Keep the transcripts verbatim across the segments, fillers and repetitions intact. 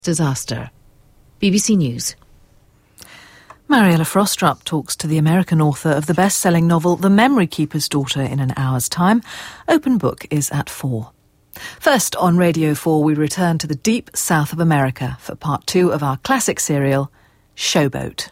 disaster. B B C News. Mariella Frostrup talks to the American author of the best-selling novel The Memory Keeper's Daughter in an hour's time. Open Book is at four. First, on Radio four, we return to the deep south of America for part two of our classic serial, Showboat.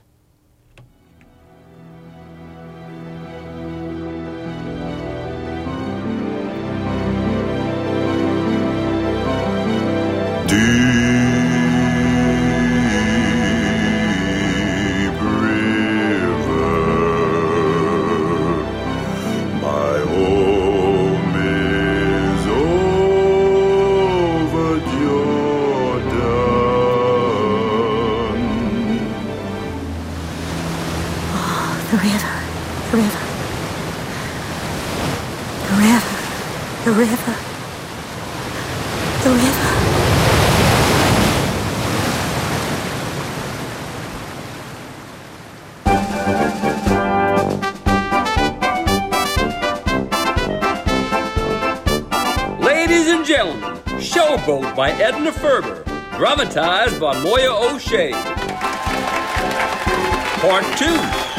Showboat by Edna Ferber, dramatized by Moya O'Shea. Part two.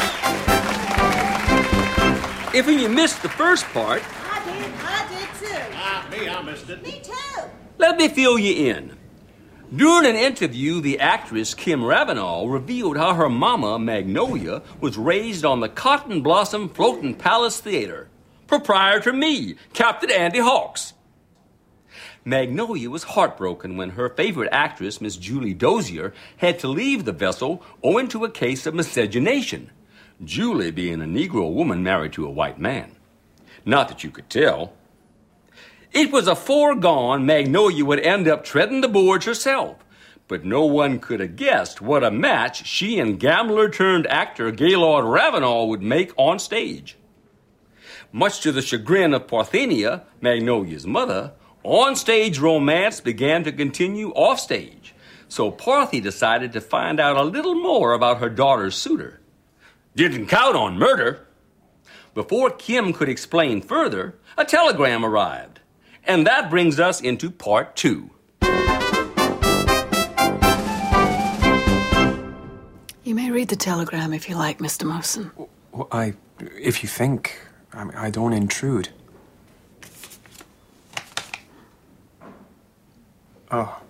If you missed the first part... I did, I did too. Ah, me, I missed it. Me too. Let me fill you in. During an interview, the actress Kim Ravenel revealed how her mama, Magnolia, was raised on the Cotton Blossom Floating Palace Theater. Proprietor me, Captain Andy Hawks. Magnolia was heartbroken when her favorite actress, Miss Julie Dozier, had to leave the vessel owing to a case of miscegenation, Julie being a Negro woman married to a white man. Not that you could tell. It was a foregone Magnolia would end up treading the boards herself, but no one could have guessed what a match she and gambler-turned-actor Gaylord Ravenel would make on stage. Much to the chagrin of Parthenia, Magnolia's mother, on-stage romance began to continue off-stage, so Parthy decided to find out a little more about her daughter's suitor. Didn't count on murder. Before Kim could explain further, a telegram arrived. And that brings us into part two. You may read the telegram if you like, Mister Mawson. Well, I... if you think... I mean, I don't intrude. Oh.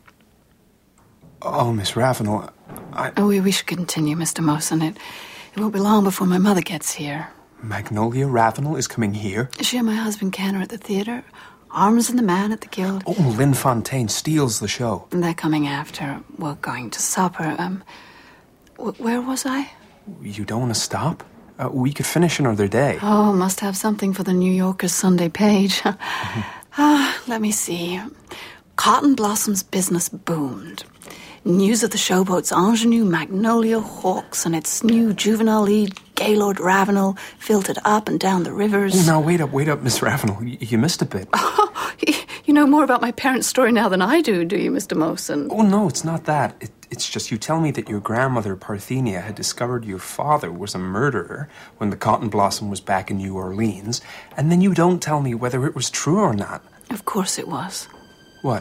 Oh, Miss Ravenel, I... Oh, we, we should continue, Mister Mawson. It, it won't be long before my mother gets here. Magnolia Ravenel is coming here? She and my husband Ken are at the theatre. Arms and the Man at the Guild. Oh, Lynn Fontaine steals the show. And they're coming after. We're going to supper. Um, wh- where was I? You don't want to stop? Uh, we could finish another day. Oh, must have something for the New Yorker's Sunday page. mm-hmm. uh, let me see... Cotton Blossom's business boomed. News of the showboat's ingenue Magnolia Hawks and its new juvenile lead, Gaylord Ravenel, filtered up and down the rivers. Oh, now, wait up, wait up, Miss Ravenel. You, you missed a bit. Oh, you know more about my parents' story now than I do, do you, Mister Mawson? Oh, no, it's not that. It, it's just you tell me that your grandmother, Parthenia, had discovered your father was a murderer when the Cotton Blossom was back in New Orleans, and then you don't tell me whether it was true or not. Of course it was. What?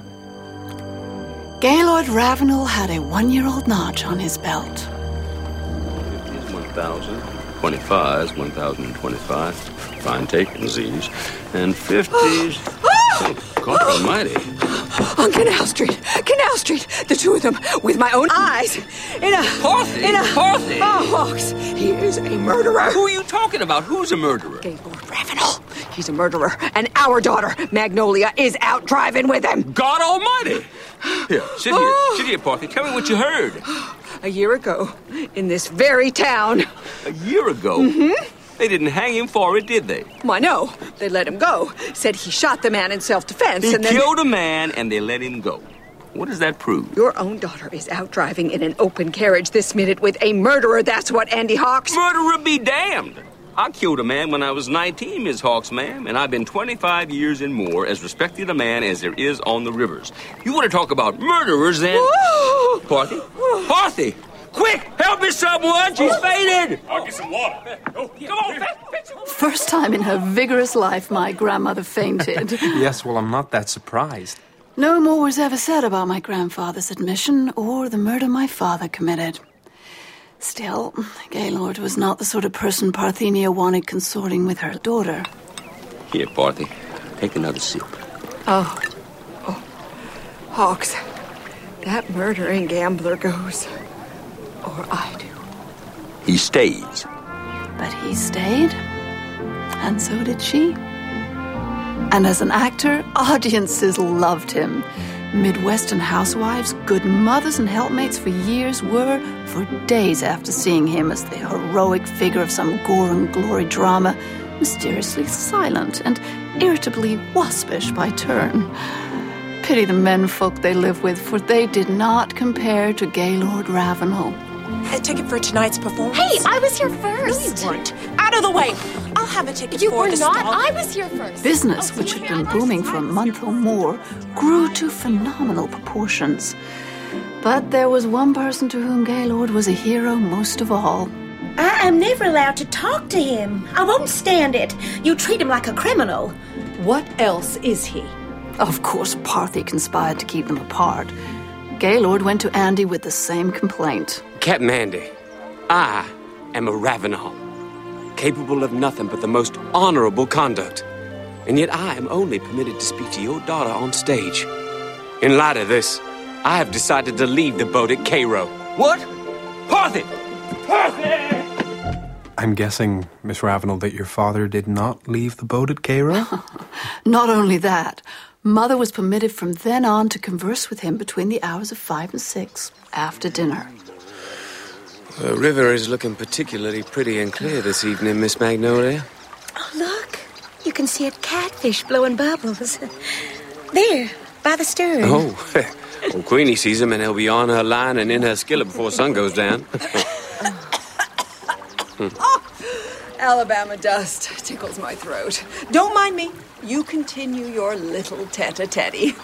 Gaylord Ravenel had a one-year-old Notch on his belt. fifty is one thousand, twenty-five is one thousand twenty-five, fine takings these, and fifties... Oh, God almighty. On Canal Street, Canal Street, the two of them, with my own eyes, in a... Parthy? In a... Parthy? Oh, Hawks, he is a murderer. Who are you talking about? Who's a murderer? Gaylord Ravenel. He's a murderer, and our daughter, Magnolia, is out driving with him. God almighty! Here, sit here. Oh. Sit here, Parthy. Tell me what you heard. A year ago, in this very town. A year ago? Mm-hmm. They didn't hang him for it, did they? Why, no. They let him go. Said he shot the man in self-defense, He and then... killed a man, and they let him go. What does that prove? Your own daughter is out driving in an open carriage this minute with a murderer. That's what Andy Hawks... Murderer be damned! I killed a man when I was nineteen, Miss Hawks, ma'am, and I've been twenty-five years and more as respected a man as there is on the rivers. You want to talk about murderers, then? Parthy? Parthy! Quick! Help me, someone! She's fainted! I'll get some water. Oh, Come on, fetch, fetch. First time in her vigorous life my grandmother fainted. Yes, well, I'm not that surprised. No more was ever said about my grandfather's admission or the murder my father committed. Still, Gaylord was not the sort of person Parthenia wanted consorting with her daughter. Here, Parthy. Take another sip. Oh. Oh. Hawks, that murdering gambler goes. Or I do. He stays. But he stayed, and so did she. And as an actor, audiences loved him. Midwestern housewives, good mothers and helpmates for years were, for days after seeing him as the heroic figure of some gore and glory drama, mysteriously silent and irritably waspish by turn. Pity the menfolk they live with, for they did not compare to Gaylord Ravenel. A ticket for tonight's performance? Hey, I was here first. No, you weren't. Out of the way. I'll have a ticket you for were the not. stall. I was here first. Business, Oh, which sorry, had been I- booming for a month or more, grew to phenomenal proportions. But there was one person to whom Gaylord was a hero most of all. I am never allowed to talk to him. I won't stand it. You treat him like a criminal. What else is he? Of course, Parthy conspired to keep them apart. Gaylord went to Andy with the same complaint. Captain Andy, I am a Ravenel, capable of nothing but the most honorable conduct. And yet I am only permitted to speak to your daughter on stage. In light of this, I have decided to leave the boat at Cairo. What? Parthy! Parthy! I'm guessing, Miss Ravenel, that your father did not leave the boat at Cairo? Not only that, Mother was permitted from then on to converse with him between the hours of five and six, after dinner. The river is looking particularly pretty and clear this evening, Miss Magnolia. Oh, look. You can see a catfish blowing bubbles. There, by the stern. Oh, well, Queenie sees him and he'll be on her line and in her skillet before sun goes down. Alabama dust tickles my throat. Don't mind me. You continue your little tete-a-tete.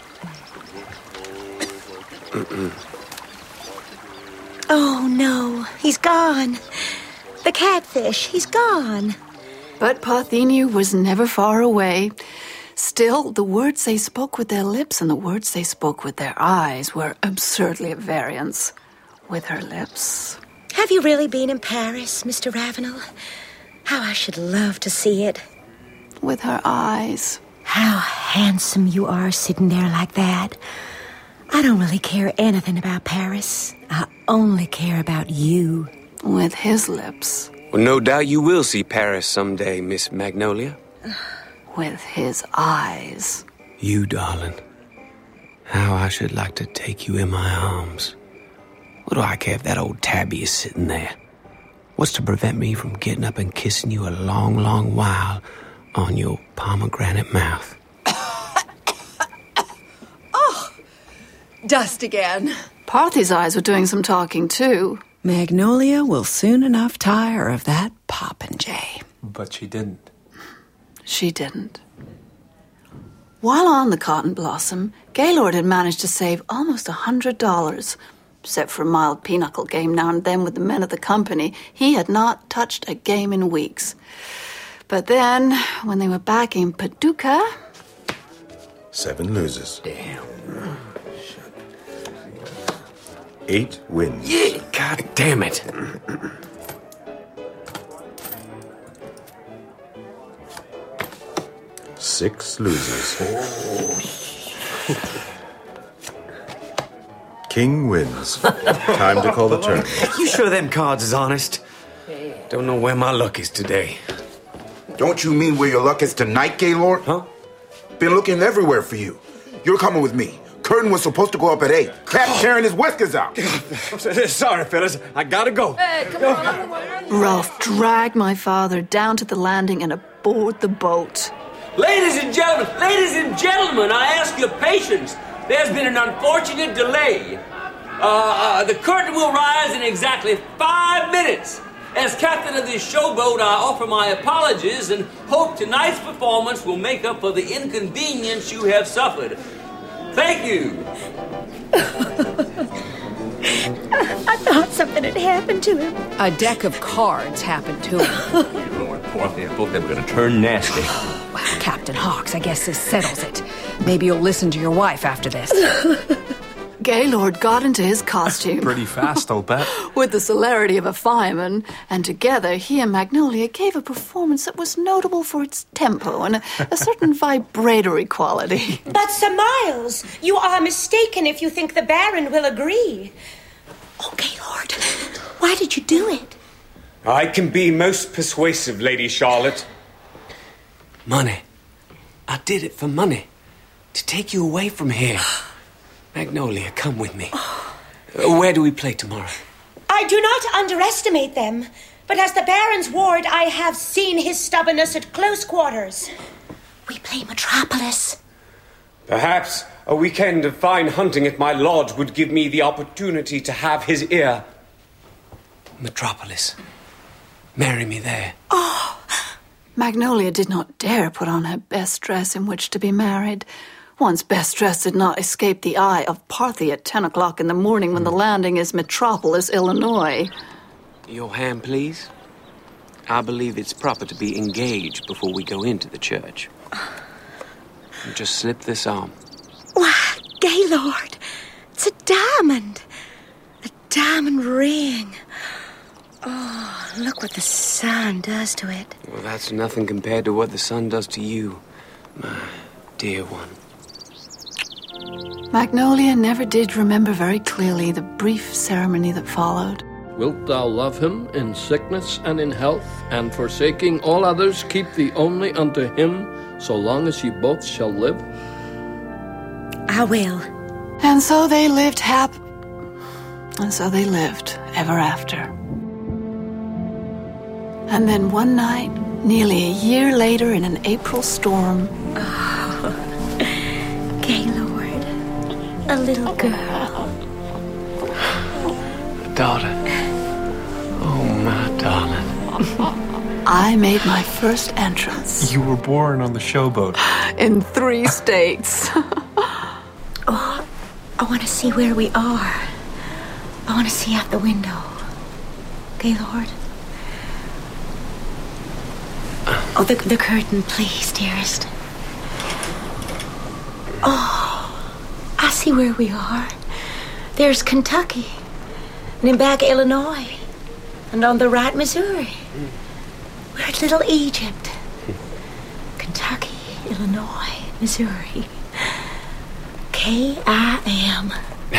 Oh, no. He's gone. The catfish, he's gone. But Parthenia was never far away. Still, the words they spoke with their lips and the words they spoke with their eyes were absurdly at variance. With her lips. Have you really been in Paris, Mister Ravenel? How I should love to see it. With her eyes. How handsome you are sitting there like that. I don't really care anything about Paris. I only care about you. With his lips. Well, no doubt you will see Paris someday, Miss Magnolia. With his eyes. You, darling. How I should like to take you in my arms. What do I care if that old tabby is sitting there? What's to prevent me from getting up and kissing you a long, long while on your pomegranate mouth? Oh, dust again. Parthy's eyes were doing some talking, too. Magnolia will soon enough tire of that popinjay. But she didn't. She didn't. While on the Cotton Blossom, Gaylord had managed to save almost a hundred dollars. Except for a mild pinochle game now and then with the men of the company, he had not touched a game in weeks. But then, when they were back in Paducah... Seven loses. Damn. Eight wins. Yeah, God damn it. Six loses. King wins. Time to call the turn. You sure them cards is honest? Don't know where my luck is today. Don't you mean where your luck is tonight, Gaylord? Huh? Been looking everywhere for you. You're coming with me. Curtain was supposed to go up at eight. Cap's tearing his whiskers out. Sorry, fellas. I gotta go. Hey, come on. Ralph dragged my father down to the landing and aboard the boat. Ladies and gentlemen, ladies and gentlemen, I ask your patience. There's been an unfortunate delay. Uh, uh, the curtain will rise in exactly five minutes. As captain of this showboat, I offer my apologies and hope tonight's performance will make up for the inconvenience you have suffered. Thank you. I thought something had happened to him. A deck of cards happened to him. You know what, Parthy? I thought they were going to turn nasty. Well, Captain Hawks, I guess this settles it. Maybe you'll listen to your wife after this. Gaylord got into his costume. Pretty fast, I'll bet. With the celerity of a fireman, and together he and Magnolia gave a performance that was notable for its tempo and a, a certain vibratory quality. But, Sir Miles, you are mistaken if you think the Baron will agree. Oh, Gaylord, why did you do it? I can be most persuasive, Lady Charlotte. Money. I did it for money. To take you away from here. Magnolia, come with me. Oh. Uh, where do we play tomorrow? I do not underestimate them, but as the Baron's ward, I have seen his stubbornness at close quarters. We play Metropolis. Perhaps a weekend of fine hunting at my lodge would give me the opportunity to have his ear. Metropolis. Marry me there. Oh! Magnolia did not dare put on her best dress in which to be married. One's best dress did not escape the eye of Parthy at ten o'clock in the morning when the landing is Metropolis, Illinois. Your hand, please. I believe it's proper to be engaged before we go into the church. Just slip this on. Why, Gaylord, it's a diamond. A diamond ring. Oh, look what the sun does to it. Well, that's nothing compared to what the sun does to you, my dear one. Magnolia never did remember very clearly the brief ceremony that followed. Wilt thou love him in sickness and in health, and forsaking all others keep thee only unto him, so long as ye both shall live? I will. And so they lived hap... And so they lived ever after. And then one night, nearly a year later in an April storm... Oh, Gaylord. A little girl. Daughter. Oh, my darling. I made my first entrance. You were born on the showboat. In three states. Oh, I want to see where we are. I want to see out the window. Gaylord. Oh, the, the curtain, please, dearest. Oh. I see where we are. There's Kentucky, and in back Illinois, and on the right Missouri. We're at Little Egypt. Kentucky, Illinois, Missouri. K I M.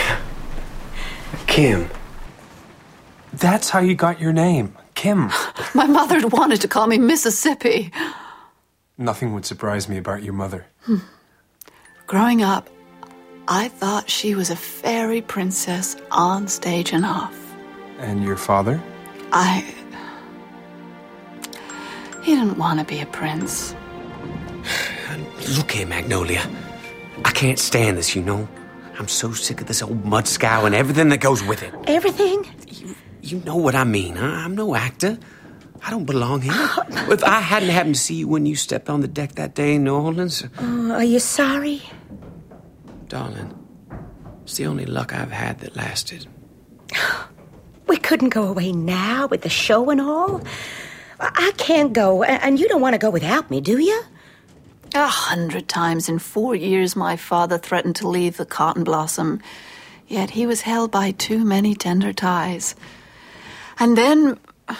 Kim. That's how you got your name, Kim. My mother had wanted to call me Mississippi. Nothing would surprise me about your mother. Hmm. Growing up, I thought she was a fairy princess on stage and off. And your father? I... He didn't want to be a prince. Look here, Magnolia. I can't stand this, you know. I'm so sick of this old mud scow and everything that goes with it. Everything? You, you know what I mean, huh? I'm no actor. I don't belong here. If I hadn't happened to see you when you stepped on the deck that day in New Orleans... Oh, are you sorry? Darling, it's the only luck I've had that lasted. We couldn't go away now with the show and all. I can't go, and you don't want to go without me, do you? A hundred times in four years my father threatened to leave the Cotton Blossom, yet he was held by too many tender ties. And then...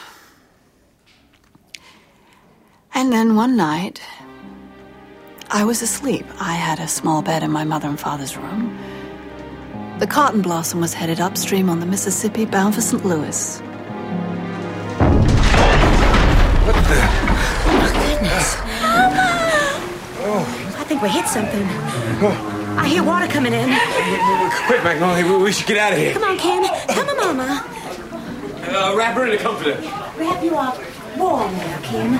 And then one night... I was asleep. I had a small bed in my mother and father's room. The Cotton Blossom was headed upstream on the Mississippi, bound for Saint Louis. What the? Oh, goodness. Oh. I think we hit something. Oh. I hear water coming in. Quick, Magnolia, we should get out of here. Come on, Kim. Come on, Mama. Uh, wrap her in a comforter. Wrap you up warm now, Kim.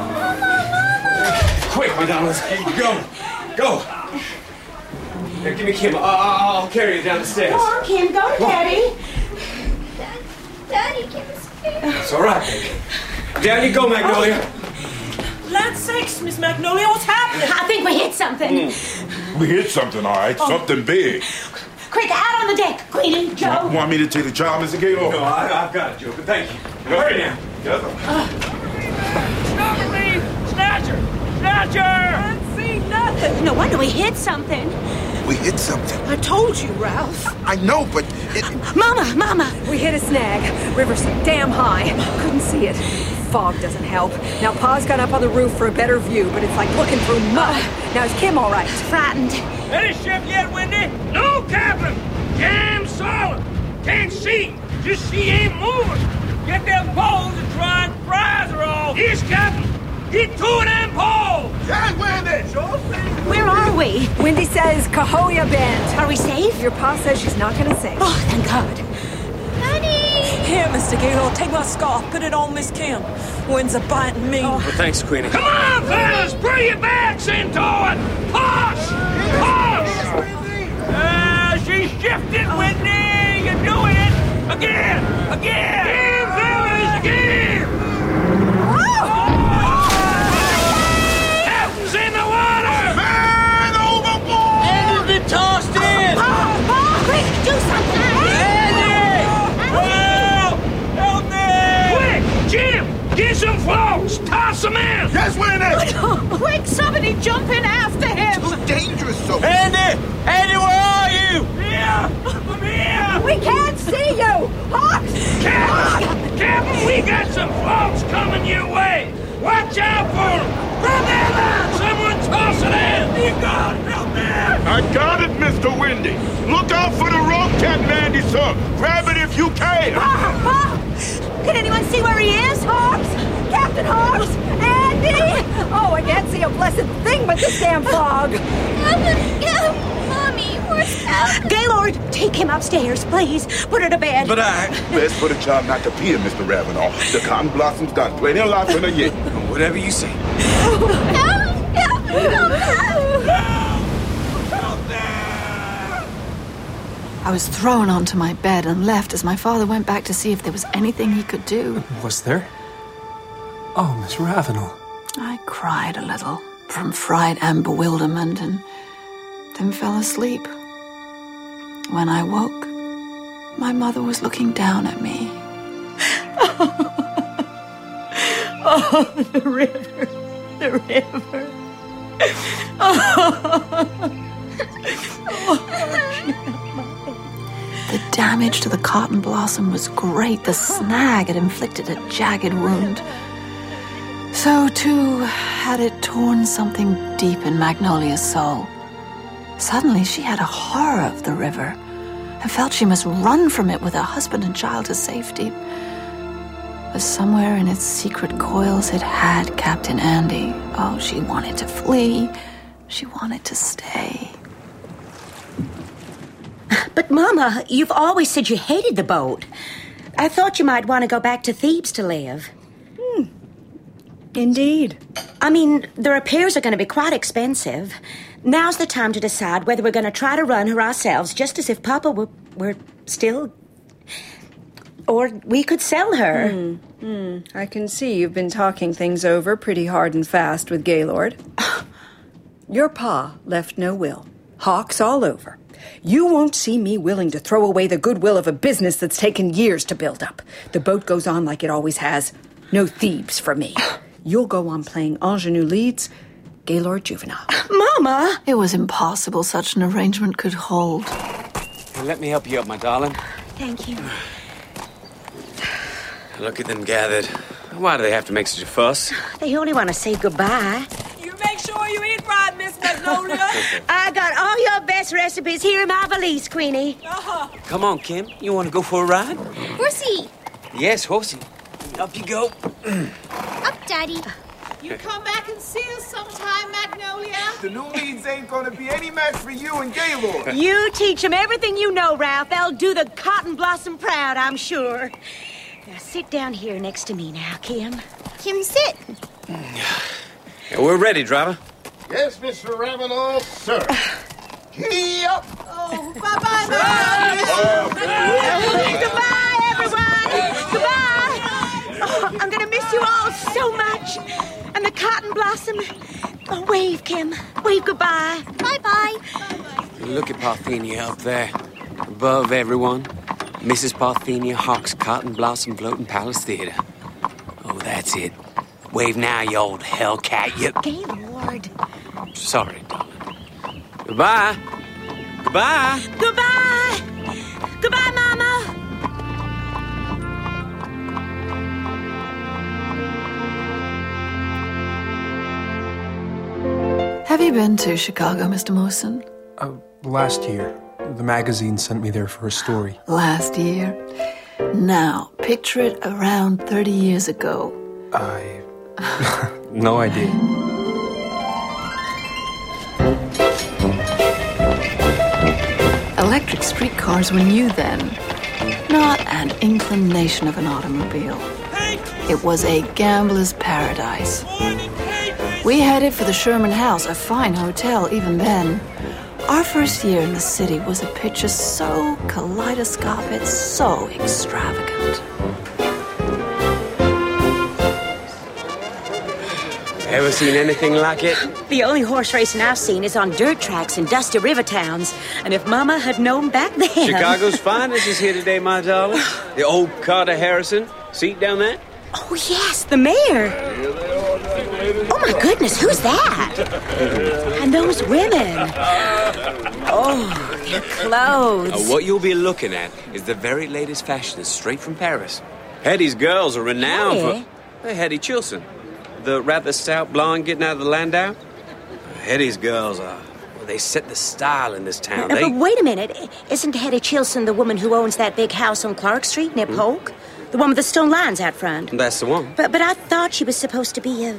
Quick, my darlings. Go. Go. Here, give me Kim. I'll, I'll carry you down the stairs. Go on, Kim. Go to Daddy. Daddy, Kim is scared. It's all right, baby. Down you go, Magnolia. Oh. Land sakes, Miss Magnolia, what's happening? I think we hit something. Mm. We hit something, all right. Oh. Something big. Quick, out on the deck, Queenie, Joe. You want me to take the child, Mister Gaylord? No, I, I've got it, Joe, but thank you. Hurry now. Uh. Snatcher! Snatcher! Can't see nothing. Uh, no wonder we hit something. We hit something. I told you, Ralph. I know, but it... Mama, Mama! We hit a snag. River's so damn high. Couldn't see it. Fog doesn't help. Now, Pa's got up on the roof for a better view, but it's like looking through mud. Now, is Kim all right? Frightened. Any ship yet, Wendy? No, Captain. Damn solid. Can't see. Just she ain't moving. Get them poles and try and prise her off. Yes, Captain. Get two of them poles. Yes, Wendy. Sure thing. Where are we? Wendy says Cahokia Bend. Are we safe? Your pa says she's not going to sink. Oh, thank God. Here, Mister Gaylord, take my scarf, put it on Miss Kim. Winds are biting me. Well, thanks, Queenie. Come on, fellas. Pull your backs into it. Push. Push. Uh, she's shifting, Wendy. You're doing it. Again. Again. Again, fellas. Again. Captain's in the water. Man overboard! Andy's been tossed in. Oh, oh, quick, do something. Jim, get some floats! Toss them in! Yes, Wendy! Quick, somebody jump in after him! Too dangerous, so... Andy! Andy, where are you? Here! I'm here! We can't see you! Hawks! Captain! Captain, we got some floats coming your way! Watch out for them! Grab that line! Someone toss it in! You got it! Help me! I got it, Mister Wendy. Look out for the rope, Captain Andy, sir. Grab it if you can. Pa! Pa! Can anyone see where he is? Hawks! Captain Hawks! Andy! Oh, I can't see a blessed thing but this damn fog. Mommy, where's Captain? Gaylord, take him upstairs, please. Put her to bed. But I... Best for the child not to pee, Mister Ravenel. The cotton blossom's got plenty of life in her yet. Whatever you say. I was thrown onto my bed and left as my father went back to see if there was anything he could do. Was there? Oh, Miss Ravenel. I cried a little from fright and bewilderment and then fell asleep. When I woke, my mother was looking down at me. Oh, the river, the river. Oh. The damage to the cotton blossom was great. The snag had inflicted a jagged wound. So, too, had it torn something deep in Magnolia's soul. Suddenly, she had a horror of the river and felt she must run from it with her husband and child to safety. But somewhere in its secret coils, it had Captain Andy. Oh, she wanted to flee. She wanted to stay. But, Mama, you've always said you hated the boat. I thought you might want to go back to Thebes to live. Hmm. Indeed. I mean, the repairs are going to be quite expensive. Now's the time to decide whether we're going to try to run her ourselves, just as if Papa were, were still... Or we could sell her. Hmm. Hmm. I can see you've been talking things over pretty hard and fast with Gaylord. Your pa left no will. Hawks all over. You won't see me willing to throw away the goodwill of a business that's taken years to build up. The boat goes on like it always has. No Thebes for me. You'll go on playing ingenue leads, Gaylord Juvenile. Mama! It was impossible such an arrangement could hold. Hey, let me help you up, my darling. Thank you. Look at them gathered. Why do they have to make such a fuss? They only want to say goodbye. You make sure you eat right, Miss Magnolia. I got all your best recipes here in my valise, Queenie. Uh-huh. Come on, Kim. You want to go for a ride? Horsey! Yes, horsey. Up you go. Up, Daddy. You come back and see us sometime, Magnolia. The new leads ain't gonna be any match for you and Gaylord. You teach them everything you know, Ralph. They'll do the cotton blossom proud, I'm sure. Now sit down here next to me now, Kim. Kim, sit. Yeah, we're ready, driver. Yes, Mister Ravenel, sir. Gee up. Oh, bye-bye, Magnolia. Goodbye, everyone. Goodbye. Oh, I'm going to miss you all so much. And the cotton blossom. Oh, wave, Kim. Wave goodbye. Bye-bye. Look at Parthenia up there. Above everyone. Missus Parthenia Hawks Cotton Blossom Floating Palace Theater. Oh, that's it. Wave now, you old hellcat, you... Gaylord. Sorry, darling. Goodbye. Goodbye. Goodbye. Goodbye, Mama. Have you been to Chicago, Mister Morrison? Uh, last year, the magazine sent me there for a story. Last year? Now, picture it around thirty years ago. I... no idea. Electric streetcars were new then. Not an inclination of an automobile. It was a gambler's paradise. We headed for the Sherman House, a fine hotel even then. Our first year in the city was a picture so kaleidoscopic, so extravagant. Ever seen anything like it? The only horse racing I've seen is on dirt tracks in dusty river towns. And if Mama had known back then... Chicago's finest is here today, my darling. The old Carter Harrison. Seat down there? Oh, yes, the mayor. Oh, my goodness, who's that? And those women. Oh, their clothes. Uh, what you'll be looking at is the very latest fashions straight from Paris. Hetty's girls are renowned Hetty? for... Hey, Hetty Chilson. The rather stout blonde getting out of the Landau. Hetty's girls are... Well, they set the style in this town. Uh, They... But wait a minute. Isn't Hetty Chilson the woman who owns that big house on Clark Street near Polk? The one with the stone lines out front? That's the one. But but I thought she was supposed to be a...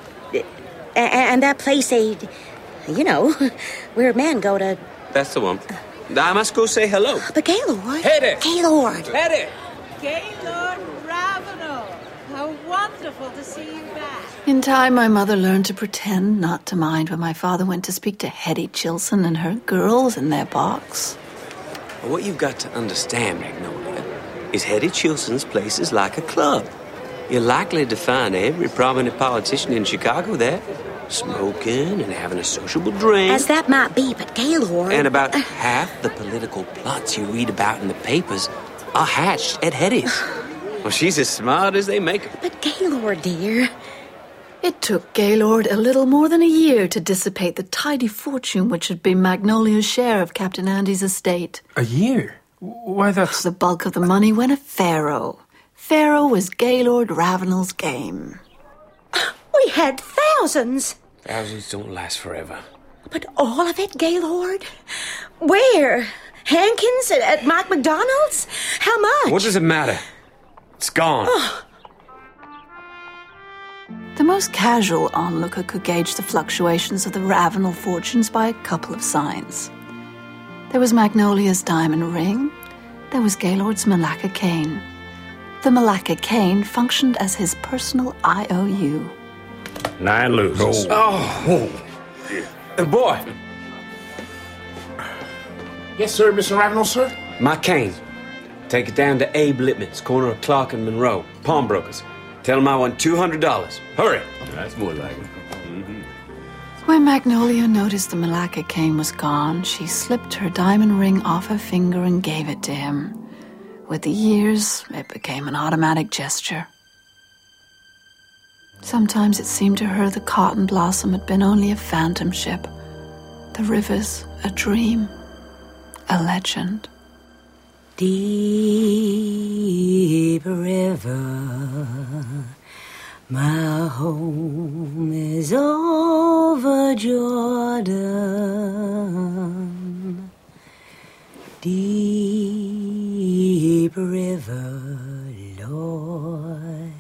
a and that place, a... You know, where men go to... That's the one. I must go say hello. But Gaylord... Hetty! Gaylord! Hetty! Gaylord Ravenel! How wonderful to see you back. In time, my mother learned to pretend not to mind when my father went to speak to Hetty Chilson and her girls in their box. What you've got to understand, Magnolia, is Hetty Chilson's place is like a club. You're likely to find every prominent politician in Chicago there, smoking and having a sociable drink. As that might be, but Gaylord... And about half the political plots you read about in the papers are hatched at Hetty's. Well, she's as smart as they make her. But Gaylord, dear... It took Gaylord a little more than a year to dissipate the tidy fortune which had been Magnolia's share of Captain Andy's estate. A year? Why, that's... The bulk of the money went at Faro. Faro was Gaylord Ravenel's game. We had thousands. Thousands don't last forever. But all of it, Gaylord? Where? Hankins? At, at Mike McDonald's? How much? What does it matter? It's gone. Oh. The most casual onlooker could gauge the fluctuations of the Ravenel fortunes by a couple of signs. There was Magnolia's diamond ring. There was Gaylord's Malacca cane. The Malacca cane functioned as his personal I O U. Nine loses. Oh, oh. Boy. Yes, sir, Mister Ravenel, sir? My cane. Take it down to Abe Littman's, corner of Clark and Monroe. Pawnbrokers. Tell him I want two hundred dollars. Hurry. That's more like it. Mm-hmm. When Magnolia noticed the Malacca cane was gone, she slipped her diamond ring off her finger and gave it to him. With the years, it became an automatic gesture. Sometimes it seemed to her the Cotton Blossom had been only a phantom ship. The rivers, a dream, a legend. Deep river, my home is over Jordan. Deep river, Lord.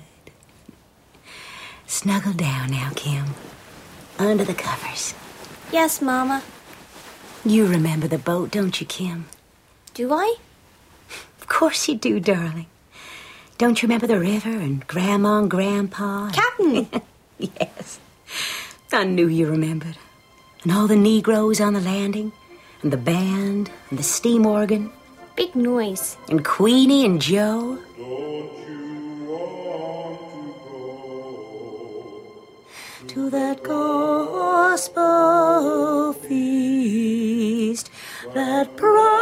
Snuggle down now, Kim. Under the covers. Yes, Mama. You remember the boat, don't you, Kim? Do I? Of course you do, darling. Don't you remember the river and Grandma and Grandpa? Captain! Yes. I knew you remembered. And all the Negroes on the landing, and the band, and the steam organ. Big noise. And Queenie and Joe. To that gospel feast, that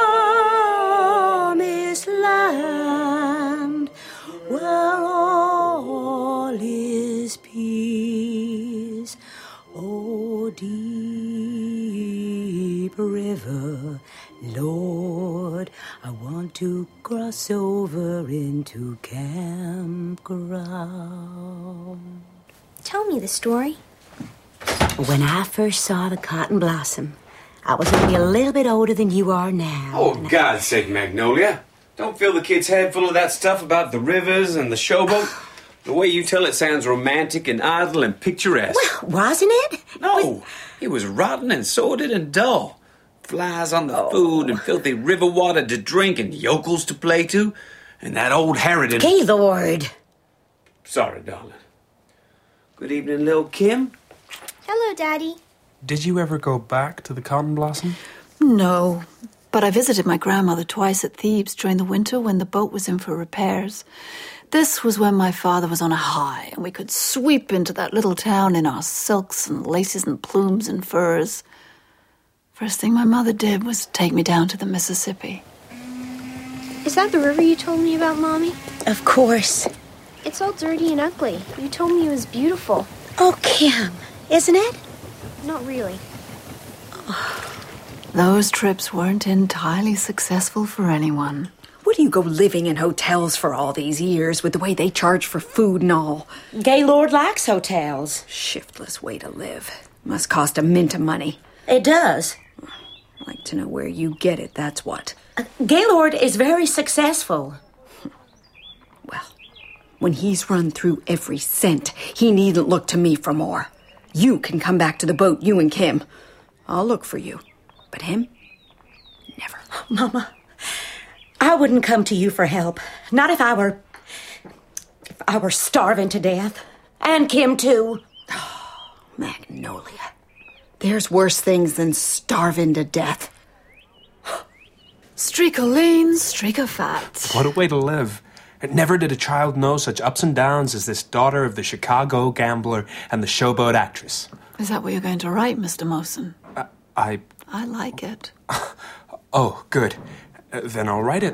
promised land, where all is peace. Oh, deep Lord, I want to cross over into campground. Tell me the story. When I first saw the cotton blossom, I was only a little bit older than you are now. Oh, God's sake, Magnolia. Don't fill the kid's head full of that stuff about the rivers and the showboat. The way you tell it sounds romantic and idle and picturesque. Well, wasn't it? No, it was rotten and sordid and dull. Flies on the oh. food and filthy river water to drink and yokels to play to. And that old harridan... Gaylord! Sorry, darling. Good evening, Lil' Kim. Hello, Daddy. Did you ever go back to the Cotton Blossom? No, but I visited my grandmother twice at Thebes during the winter when the boat was in for repairs. This was when my father was on a high, and we could sweep into that little town in our silks and laces and plumes and furs. First thing my mother did was take me down to the Mississippi. Is that the river you told me about, Mommy? Of course. It's all dirty and ugly. You told me it was beautiful. Oh, Kim, isn't it? Not really. Those trips weren't entirely successful for anyone. What do you go living in hotels for all these years with the way they charge for food and all? Gaylord likes hotels. Shiftless way to live. Must cost a mint of money. It does. I'd like to know where you get it, that's what. Uh, Gaylord is very successful. Well, when he's run through every cent, he needn't look to me for more. You can come back to the boat, you and Kim. I'll look for you. But him? Never. Mama, I wouldn't come to you for help. Not if I were... if I were starving to death. And Kim, too. Oh, Magnolia. There's worse things than starving to death. Streak of lean, streak of fat. What a way to live. Never did a child know such ups and downs as this daughter of the Chicago gambler and the showboat actress. Is that what you're going to write, Mister Mosen? Uh, I... I like it. Oh, good. Uh, then I'll write it.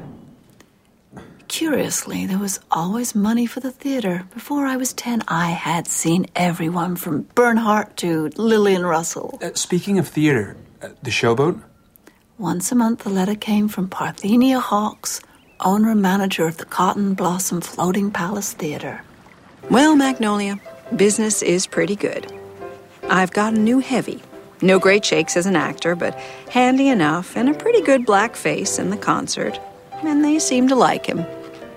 Curiously, there was always money for the theater. Before I was ten, I had seen everyone from Bernhardt to Lillian Russell. Uh, speaking of theater, uh, the showboat? Once a month, a letter came from Parthenia Hawks, owner and manager of the Cotton Blossom Floating Palace Theater. Well, Magnolia, business is pretty good. I've got a new heavy. No great shakes as an actor, but handy enough and a pretty good black face in the concert. And they seem to like him.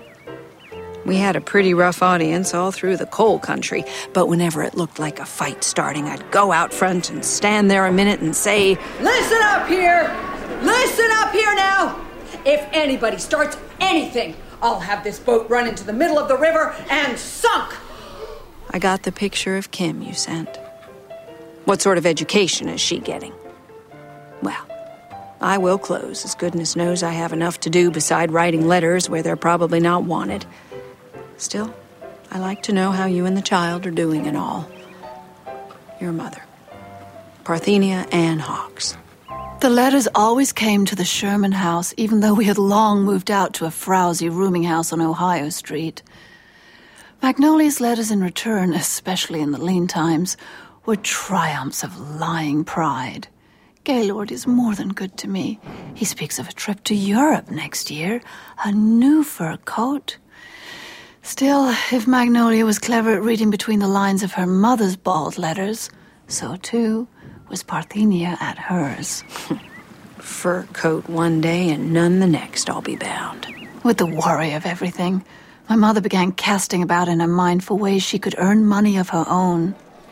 We had a pretty rough audience all through the coal country, but whenever it looked like a fight starting, I'd go out front and stand there a minute and say, "Listen up here! Listen up here now! If anybody starts anything, I'll have this boat run into the middle of the river and sunk!" I got the picture of Kim you sent. What sort of education is she getting? Well, I will close, as goodness knows I have enough to do beside writing letters where they're probably not wanted. Still, I like to know how you and the child are doing and all. Your mother, Parthenia Ann Hawks. The letters always came to the Sherman house, even though we had long moved out to a frowsy rooming house on Ohio Street. Magnolia's letters in return, especially in the lean times, were triumphs of lying pride. Gaylord is more than good to me. He speaks of a trip to Europe next year, a new fur coat. Still, if Magnolia was clever at reading between the lines of her mother's bald letters, so too was Parthenia at hers. Fur coat one day and none the next, I'll be bound. With the worry of everything, my mother began casting about in her mind for ways she could earn money of her own.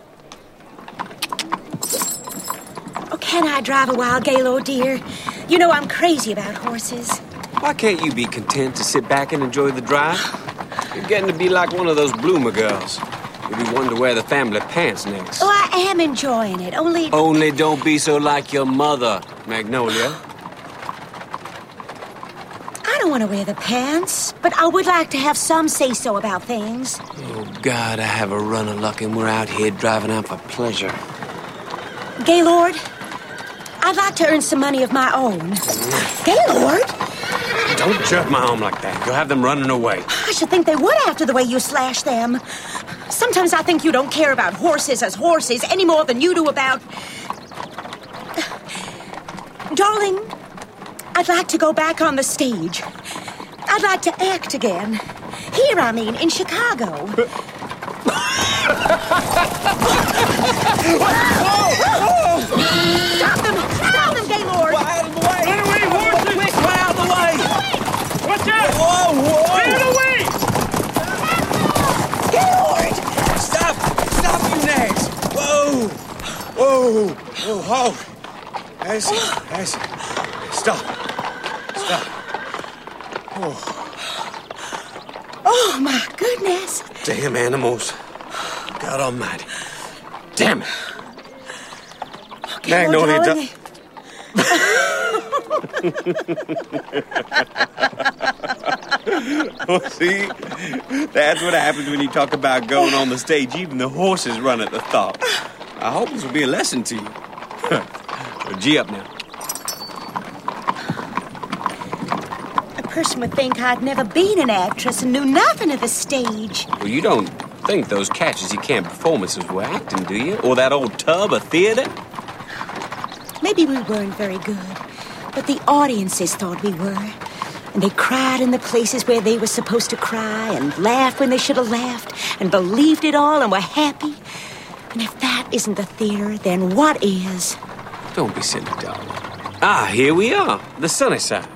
Oh, can I drive a while, Gaylord, dear? You know I'm crazy about horses. Why can't you be content to sit back and enjoy the drive? You're getting to be like one of those bloomer girls. You'll be one to wear the family pants next. Oh, I am enjoying it, only... Only don't be so like your mother, Magnolia. I don't want to wear the pants, but I would like to have some say-so about things. Oh, God, I have a run of luck and we're out here driving out for pleasure. Gaylord, I'd like to earn some money of my own. Gaylord? Don't jerk my arm like that. You'll have them running away. I should think they would after the way you slash them. Sometimes I think you don't care about horses as horses any more than you do about... Darling, I'd like to go back on the stage. I'd like to act again. Here, I mean, in Chicago. Stop them! Stop them, Gaylord! Out of the way! Run away, horses! Quick, run out of the way! Watch out! Whoa, whoa! Get away! Gaylord! Stop! Stop, you nags! Whoa! Whoa! Whoa, hold! That's it. That's it. Stop. Stop. Oh. Oh, my goodness. Damn animals. God almighty. Damn it. Okay, Magnolia, Lord, du- Oh, see? That's what happens when you talk about going on the stage. Even the horses run at the thought. I hope this will be a lesson to you. Well, gee up now. A person would think I'd never been an actress and knew nothing of the stage. Well, you don't think those catches you can't performances were acting, do you? Or that old tub of theater? Maybe we weren't very good, but the audiences thought we were. And they cried in the places where they were supposed to cry, and laughed when they should have laughed, and believed it all and were happy. And if that isn't the theater, then what is? Don't be silly, darling. Ah, here we are. The sunny side.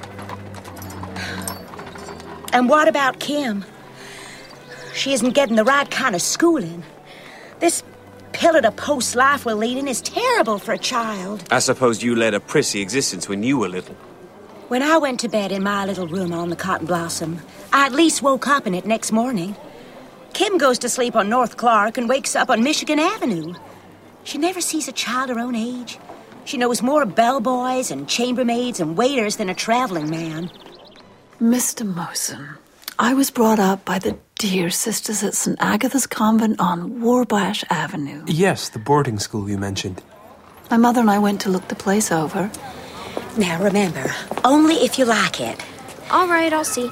And what about Kim? She isn't getting the right kind of schooling. This pillar-to-post life we're leading is terrible for a child. I suppose you led a prissy existence when you were little. When I went to bed in my little room on the Cotton Blossom, I at least woke up in it next morning. Kim goes to sleep on North Clark and wakes up on Michigan Avenue. She never sees a child her own age. She knows more bellboys and chambermaids and waiters than a traveling man. Mister Mosen, I was brought up by the dear sisters at Saint Agatha's Convent on Warbash Avenue. Yes, the boarding school you mentioned. My mother and I went to look the place over. Now remember, only if you like it. All right, I'll see.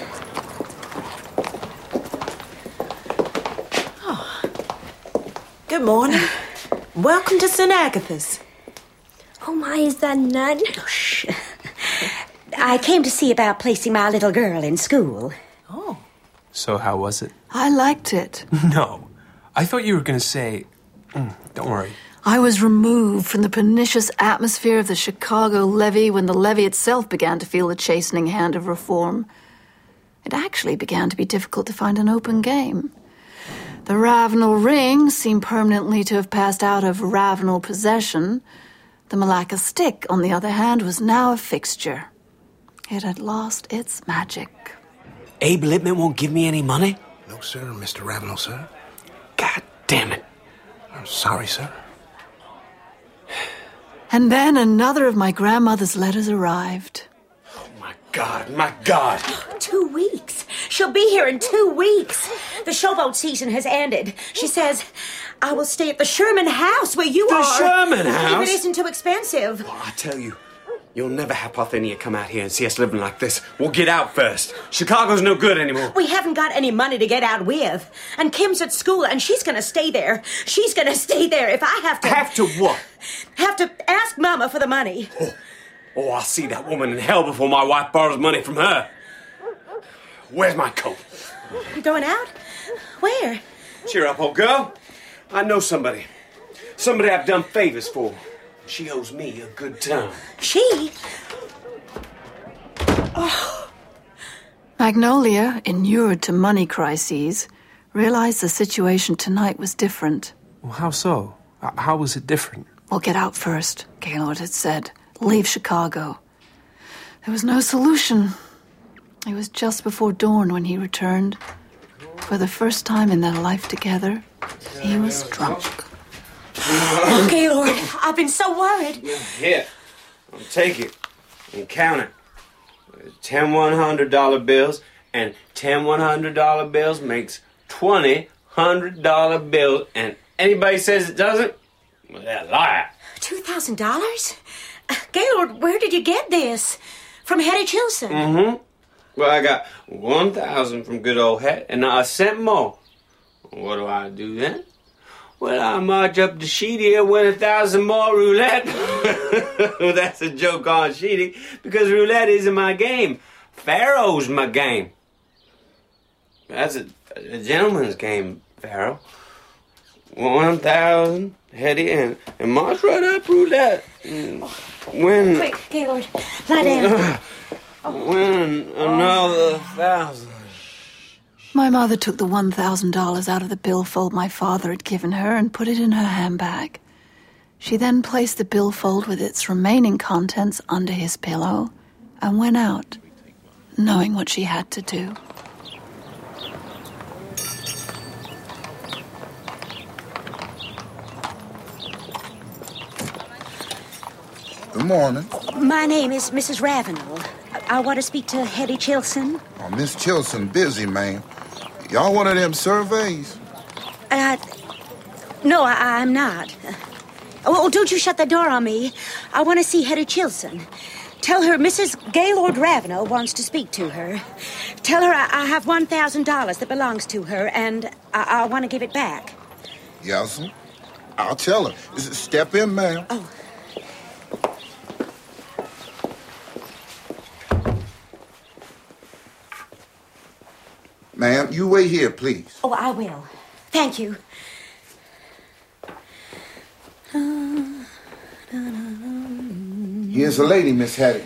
Oh. Good morning. Welcome to Saint Agatha's. Oh my, is that a nun? Oh, shh. I came to see about placing my little girl in school. Oh. So how was it? I liked it. No. I thought you were going to say... Mm, don't worry. I was removed from the pernicious atmosphere of the Chicago levee when the levee itself began to feel the chastening hand of reform. It actually began to be difficult to find an open game. The Ravenel ring seemed permanently to have passed out of Ravenel possession. The Malacca stick, on the other hand, was now a fixture. It had lost its magic. Abe Lippman won't give me any money? No, sir, Mister Ravenel, sir. God damn it. I'm sorry, sir. And then another of my grandmother's letters arrived. Oh, my God, my God. Two weeks. She'll be here in two weeks. The showboat season has ended. She says, I will stay at the Sherman House where you the are. The Sherman House? If it isn't too expensive. Well, I tell you, you'll never have Parthenia come out here and see us living like this. We'll get out first. Chicago's no good anymore. We haven't got any money to get out with. And Kim's at school, and she's going to stay there. She's going to stay there if I have to... Have to what? Have to ask Mama for the money. Oh, oh I'll see that woman in hell before my wife borrows money from her. Where's my coat? You going out? Where? Cheer up, old girl. I know somebody. Somebody I've done favors for. She owes me a good time. She? Oh. Magnolia, inured to money crises, realized the situation tonight was different. Well, how so? How was it different? We'll get out first, Gaylord had said. Leave Chicago. There was no solution. It was just before dawn when he returned. For the first time in their life together, he was drunk. Oh, Gaylord, I've been so worried. Here, I'll take it and count it. Ten one hundred dollar bills, and ten one hundred dollar bills makes twenty hundred dollar bills, and anybody says it doesn't, well, they're a liar. Two thousand dollars? Gaylord, where did you get this? From Hetty Chilson? Mm-hmm. Well, I got one thousand from good old Het, and not a cent more. What do I do then? Well, I march up to Sheedy and win a thousand more roulette. That's a joke on Sheedy, because roulette isn't my game. Pharaoh's my game. That's a, a gentleman's game, Pharaoh. One thousand, Hetty, and, and march right up roulette. And win. Quick, Gaylord, lie down. Win another thousand. My mother took the one thousand dollars out of the billfold my father had given her and put it in her handbag. She then placed the billfold with its remaining contents under his pillow and went out, knowing what she had to do. Good morning. My name is Missus Ravenel. I want to speak to Hetty Chilson. Oh, Miss Chilson, busy, man. Y'all one of them surveys? Uh, no, I, I'm not. Oh, don't you shut the door on me. I want to see Hetty Chilson. Tell her Missus Gaylord Ravenel wants to speak to her. Tell her I, I have one thousand dollars that belongs to her, and I, I want to give it back. Yes, sir. I'll tell her. Step in, ma'am. Oh. Ma'am, you wait here, please. Oh, I will. Thank you. Here's a lady, Miss Hetty.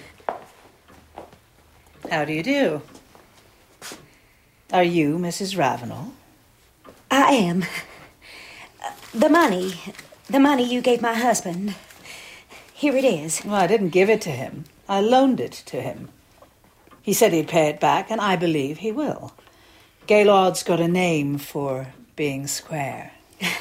How do you do? Are you Missus Ravenel? I am. The money, the money you gave my husband, here it is. Well, I didn't give it to him. I loaned it to him. He said he'd pay it back, and I believe he will. Gaylord's got a name for being square.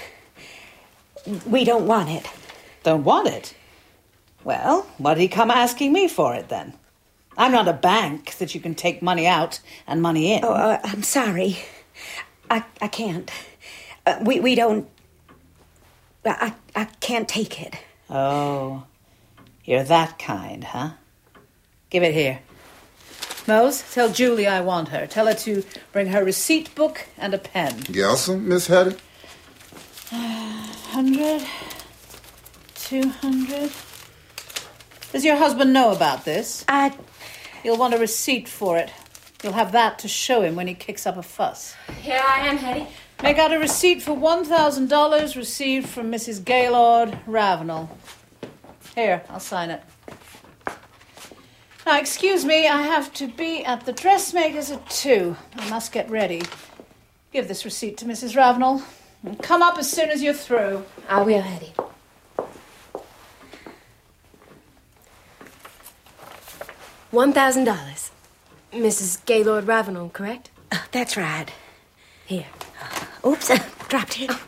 We don't want it. Don't want it? Well, why'd he come asking me for it, then? I'm not a bank that you can take money out and money in. Oh, uh, I'm sorry. I I can't. Uh, we, we don't... I, I can't take it. Oh, you're that kind, huh? Give it here. Mose, tell Julie I want her. Tell her to bring her receipt book and a pen. Yes, sir, Miss Hetty. Hundred, two hundred. Does your husband know about this? I... You'll want a receipt for it. You'll have that to show him when he kicks up a fuss. Here I am, Hetty. Make out a receipt for one thousand dollars received from Missus Gaylord Ravenel. Here, I'll sign it. Now, excuse me, I have to be at the dressmaker's at two. I must get ready. Give this receipt to Missus Ravenel. And come up as soon as you're through. I will, Hetty. One thousand dollars. Missus Gaylord Ravenel, correct? Uh, that's right. Here. Oops, uh, dropped it.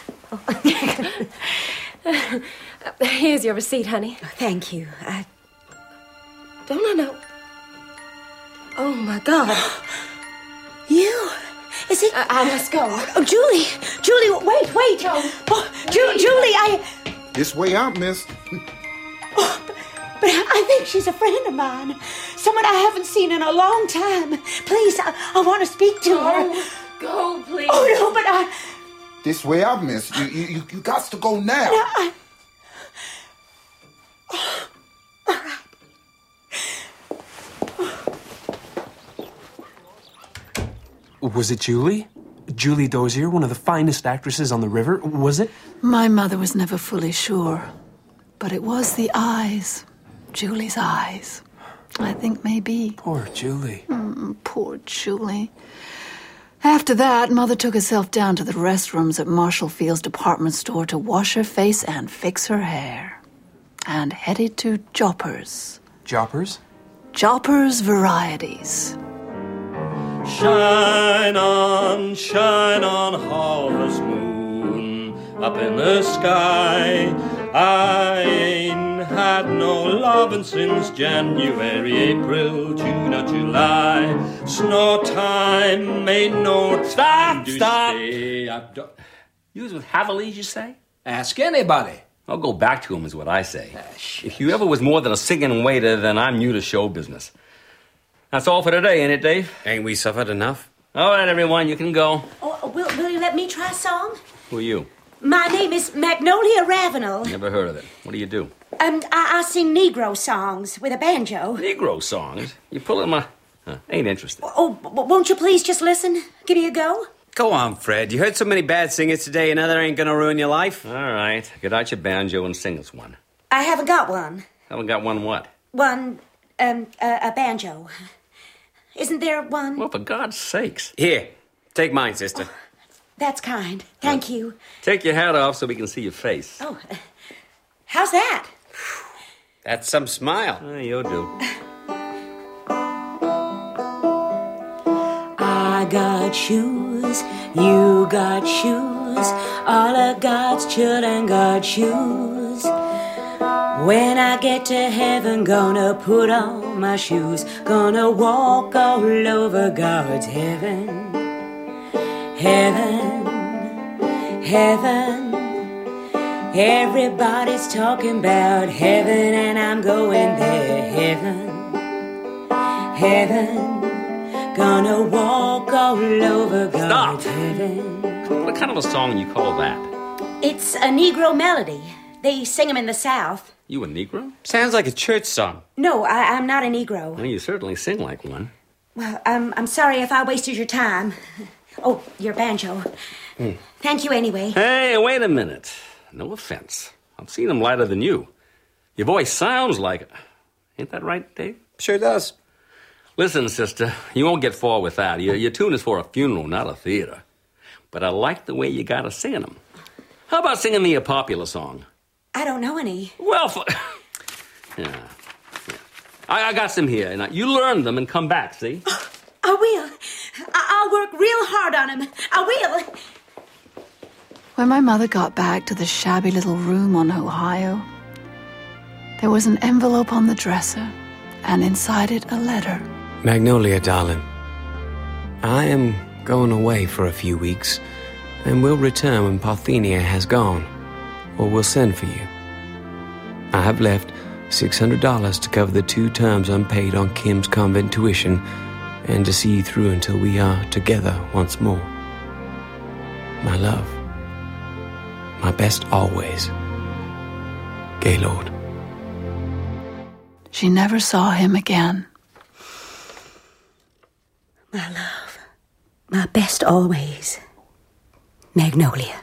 Oh. Here's your receipt, honey. Oh, thank you. I... Don't I know? Oh, my God. You? Is it... I, I must go. Oh, Julie! Julie, wait, wait! No. Oh, Ju- Julie, I... This way out, miss. Oh, but, but I think she's a friend of mine. Someone I haven't seen in a long time. Please, I, I want to speak to Go. her. Go, please. Oh, no, but I... This way out, miss. You, you, you, you got to go now. No, I... Oh, all right. Was it Julie? Julie Dozier, one of the finest actresses on the river, was it? My mother was never fully sure, but it was the eyes. Julie's eyes. I think maybe. Poor Julie. Mm, poor Julie. After that, Mother took herself down to the restrooms at Marshall Field's department store to wash her face and fix her hair. And headed to Joppers. Joppers? Joppers Varieties. Shine on, shine on, harvest moon, up in the sky. I ain't had no lovin' since January, April, June, or July. Snow time ain't no Stop, time to stop. stay. I don't- You was with Havilees, you say? Ask anybody. I'll go back to him, is what I say. If you ever was more than a singing waiter, then I'm new to show business. That's all for today, ain't it, Dave? Ain't we suffered enough? All right, everyone, you can go. Oh, will, will you let me try a song? Who are you? My name is Magnolia Ravenel. Never heard of it. What do you do? Um, I, I sing Negro songs with a banjo. Negro songs? You pulling my... Huh, ain't interested. Oh, w- won't you please just listen? Give me a go. Go on, Fred. You heard so many bad singers today, another ain't gonna ruin your life. All right. Get out your banjo and sing us one. I haven't got one. Haven't got one what? One, um, uh, a banjo. Isn't there one? Well, for God's sakes. Here, take mine, sister. Oh, that's kind. Thank you. Take your hat off so we can see your face. Oh, uh, how's that? That's some smile. Oh, you'll do. I got shoes, you got shoes, all of God's children got shoes. When I get to heaven, gonna put on my shoes, gonna walk all over God's heaven. Heaven, heaven, everybody's talking about heaven, and I'm going there. Heaven, heaven, gonna walk all over God's Stop. heaven. What kind of a song you call that? It's a Negro melody. They sing them in the South. You a Negro? Sounds like a church song. No, I, I'm not a Negro. Well, you certainly sing like one. Well, I'm, I'm sorry if I wasted your time. Oh, your banjo. Hmm. Thank you anyway. Hey, wait a minute. No offense. I've seen them lighter than you. Your voice sounds like it. Ain't that right, Dave? Sure does. Listen, sister, you won't get far with that. Your, your tune is for a funeral, not a theater. But I like the way you got us singing them. How about singing me a popular song? I don't know any. Well, for... yeah. yeah. I, I got some here. And you learn them and come back, see? I will. I- I'll work real hard on them. I will. When my mother got back to the shabby little room on Ohio, there was an envelope on the dresser, and inside it a letter. Magnolia, darling, I am going away for a few weeks, and will return when Parthenia has gone, or will send for you. I have left six hundred dollars to cover the two terms unpaid on Kim's convent tuition, and to see you through until we are together once more. My love, my best always, Gaylord. She never saw him again. My love, my best always, Magnolia.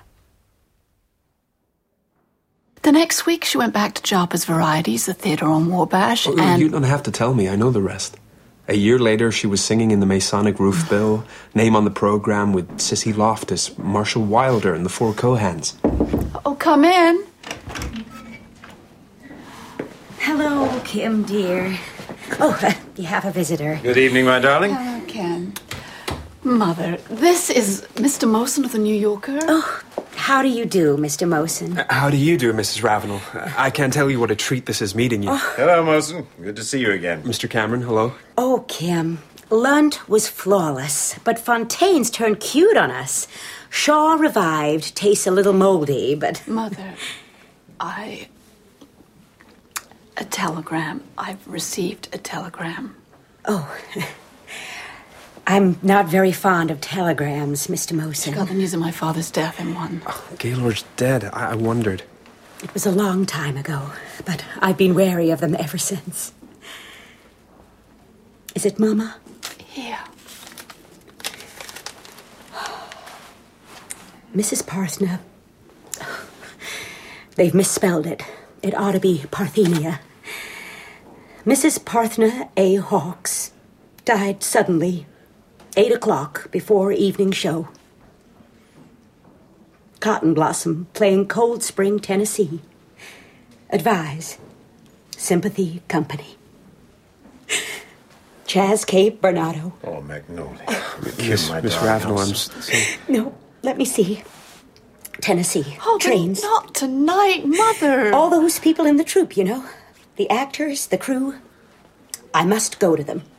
The next week, she went back to Jarper's Varieties, the theatre on Wabash, Oh, and... You don't have to tell me. I know the rest. A year later, she was singing in the Masonic Roof Bill, name on the program with Cissy Loftus, Marshall Wilder, and the Four Cohans. Oh, come in. Hello, Kim, dear. Oh, uh, you have a visitor. Good evening, my darling. Hello, Ken. Mother, this is Mister Mawson of the New Yorker. Oh, how do you do, Mister Mawson? Uh, how do you do, Missus Ravenel? Uh, I can't tell you what a treat this is meeting you. Oh. Hello, Mawson. Good to see you again. Mister Cameron, hello. Oh, Kim, Lunt was flawless, but Fontaine's turned cute on us. Shaw revived, tastes a little moldy, but... Mother, I... A telegram. I've received a telegram. Oh, I'm not very fond of telegrams, Mister Mawson. She got the news of my father's death in one. Oh, Gaylord's dead. I-, I wondered. It was a long time ago, but I've been wary of them ever since. Is it Mama? Yeah. Missus Parthenia. They've misspelled it. It ought to be Parthenia. Missus Parthenia A. Hawks died suddenly, eight o'clock before evening show. Cotton Blossom playing Cold Spring, Tennessee. Advise. Sympathy Company. Chaz Cape Bernardo. Oh, Magnolia. Miss, Miss Ravenel, I'm so... No, let me see. Tennessee. Oh, Trains. Not tonight, Mother. All those people in the troupe, you know. The actors, the crew. I must go to them.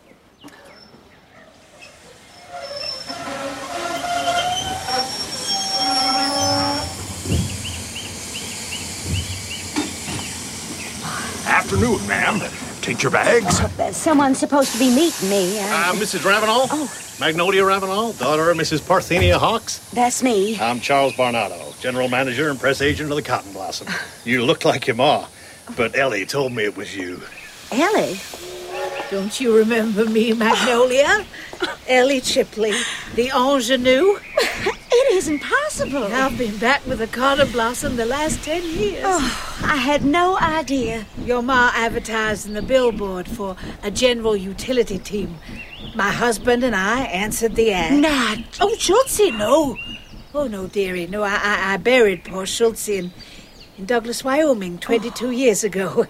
Afternoon, ma'am. Take your bags. Uh, someone's supposed to be meeting me. Uh, Uh, Missus Ravenel? Oh. Magnolia Ravenel, daughter of Missus Parthenia Hawks? That's me. I'm Charles Barnardo, general manager and press agent of the Cotton Blossom. You look like your ma, but Ellie told me it was you. Ellie? Don't you remember me, Magnolia? Ellie Chipley, the ingenue. It isn't possible. I've been back with the Cotton Blossom the last ten years. Oh, I had no idea. Your ma advertised in the billboard for a general utility team. My husband and I answered the ad. Not. Oh, Schultze, no. Oh, no, dearie, no. I, I, I buried poor Schultze in, in Douglas, Wyoming, twenty-two oh. years ago.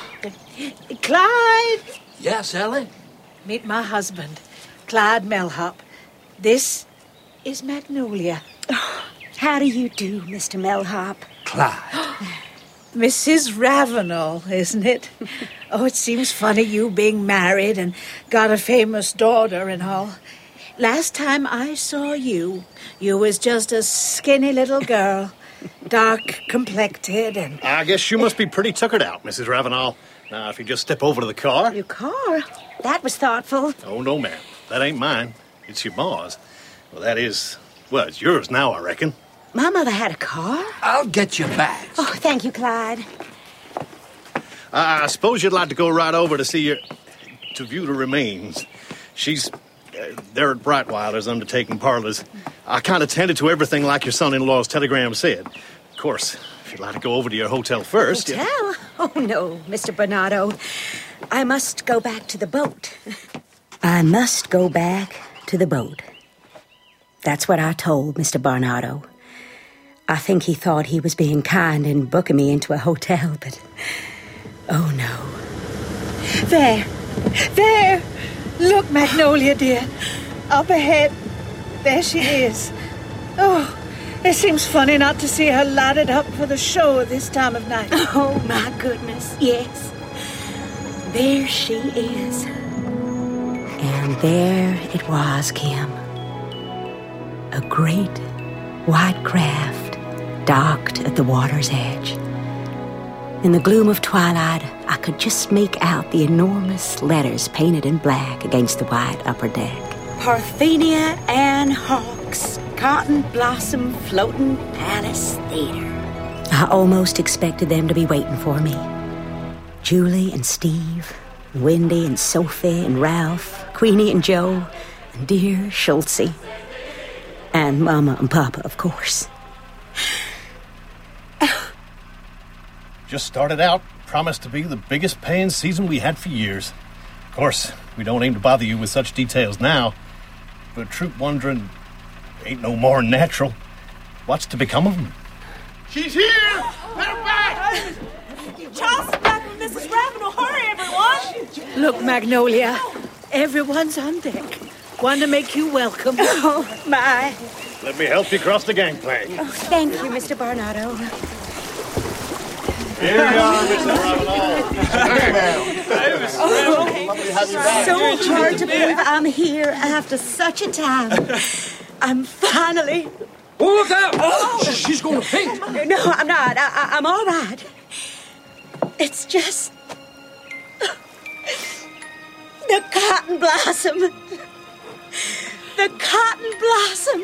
Clyde! Yes, Ellie? Meet my husband, Clyde Melhop. This is Magnolia. Oh, how do you do, Mister Melhop? Clyde. Missus Ravenel, isn't it? Oh, it seems funny you being married and got a famous daughter and all. Last time I saw you, you was just a skinny little girl, dark-complected and... I guess you must be pretty tuckered out, Missus Ravenel. Now, if you just step over to the car... Your car? That was thoughtful. Oh, no, ma'am. That ain't mine. It's your ma's. Well, that is... Well, it's yours now, I reckon. My mother had a car? I'll get you back. Oh, thank you, Clyde. Uh, I suppose you'd like to go right over to see your... to view the remains. She's... Uh, they're at Brightwilder's undertaking parlors. I kind of tended to everything like your son-in-law's telegram said. Of course, if you'd like to go over to your hotel first... Hotel? You... Oh, no, Mister Barnardo. I must go back to the boat. I must go back to the boat. That's what I told Mister Barnardo. I think he thought he was being kind in booking me into a hotel, but... Oh, no. There. There. Look, Magnolia, dear. Up ahead. There she is. Oh, it seems funny not to see her lighted up for the show at this time of night. Oh, my goodness, yes. There she is. And there it was, Kim. A great white craft docked at the water's edge. In the gloom of twilight, I could just make out the enormous letters painted in black against the white upper deck. Parthenia Ann Hawks, Cotton Blossom Floating Palace Theater. I almost expected them to be waiting for me. Julie and Steve, Wendy and Sophie and Ralph, Queenie and Joe, and dear Schultze. And Mama and Papa, of course. Just started out, promised to be the biggest paying season we had for years. Of course, we don't aim to bother you with such details now, but troop wondering ain't no more natural. What's to become of them? She's here! Let her back! Charles is back with Missus Ravenel. Hurry, everyone! Look, Magnolia, everyone's on deck. Want to make you welcome. Oh, my. Let me help you cross the gangplank. Oh, thank you, Mister Barnardo. Here you are, Missus Ravenel. Hey, ma'am. Oh, Lovely to have you back. So hard to believe I'm here after such a time. I'm finally... Oh, look out! Oh, she's going to faint. No, I'm not. I, I, I'm all right. It's just... The Cotton Blossom. The Cotton Blossom.